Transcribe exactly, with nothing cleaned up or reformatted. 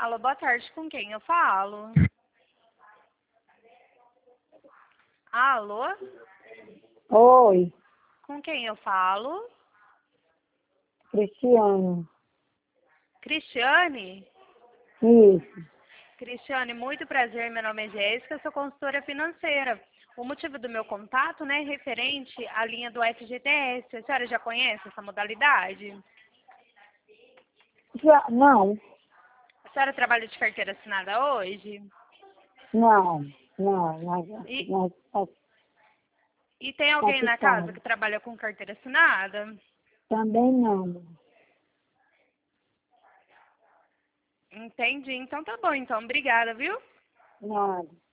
Alô, boa tarde, com quem eu falo? Alô? Oi, Com quem eu falo? Cristiano. Cristiane? Isso. Cristiane, muito prazer, meu nome é Jéssica, sou consultora financeira. O motivo do meu contato, né, é referente à linha do F G T S. A senhora já conhece essa modalidade? Já, não, A senhora trabalha de carteira assinada hoje? não, não, nós, E, nós, nós e tem alguém na casa participamos. que trabalha com carteira assinada? Também não. Entendi. Então tá bom, então. Obrigada, viu? Nada.